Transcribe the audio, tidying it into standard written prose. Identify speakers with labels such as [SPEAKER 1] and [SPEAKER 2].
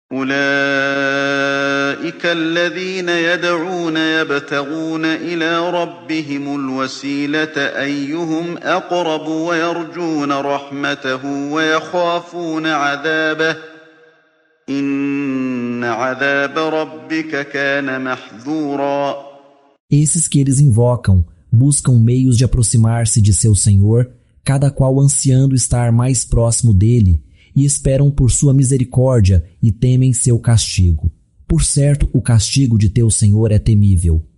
[SPEAKER 1] أولئك الذين يدعون يبتغون إلى ربهم الوسيلة أيهم أقرب ويرجون رحمته ويخافون عذابه إن عذاب ربك كان محذورا.
[SPEAKER 2] Esses que eles invocam buscam meios de aproximar-se de seu Senhor, cada qual ansiando estar mais próximo dele, e esperam por sua misericórdia e temem seu castigo. Por certo, o castigo de teu Senhor é temível.